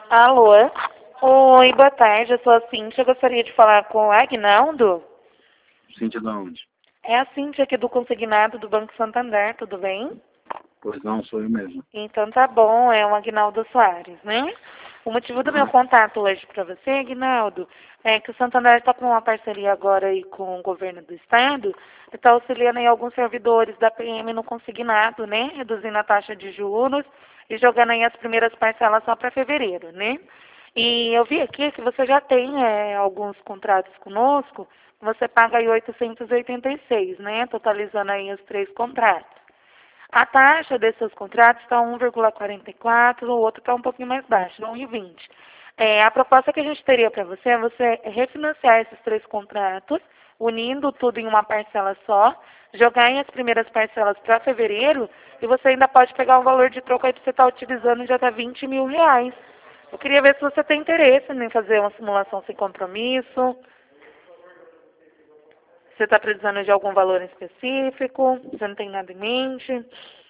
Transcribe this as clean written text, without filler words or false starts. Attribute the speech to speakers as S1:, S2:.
S1: Alô? Oi, boa tarde. Eu sou a Cíntia. Eu gostaria de falar com o Agnaldo.
S2: Cíntia da onde?
S1: É a Cíntia aqui do Consignado do Banco Santander, tudo bem?
S2: Pois não, sou eu mesmo.
S1: Então tá bom, é o Agnaldo Soares, né? O motivo do meu
S2: Uhum.
S1: contato hoje para você, Agnaldo, é que o Santander está com uma parceria agora aí com o governo do estado, está auxiliando aí alguns servidores da PM no consignado, né? Reduzindo a taxa de juros e jogando aí as primeiras parcelas só para fevereiro, né? E eu vi aqui que você já tem alguns contratos conosco, você paga aí 886, né? Totalizando aí os 3 contratos. A taxa desses contratos está 1,44, o outro está um pouquinho mais baixo, 1,20. A proposta que a gente teria para você é você refinanciar esses 3 contratos, unindo tudo em uma parcela só, jogar em as primeiras parcelas para fevereiro, e você ainda pode pegar um valor de troco aí para você estar utilizando já até 20 mil reais. Eu queria ver se você tem interesse em fazer uma simulação sem compromisso. Você está precisando de algum valor em específico? Você não tem nada em mente?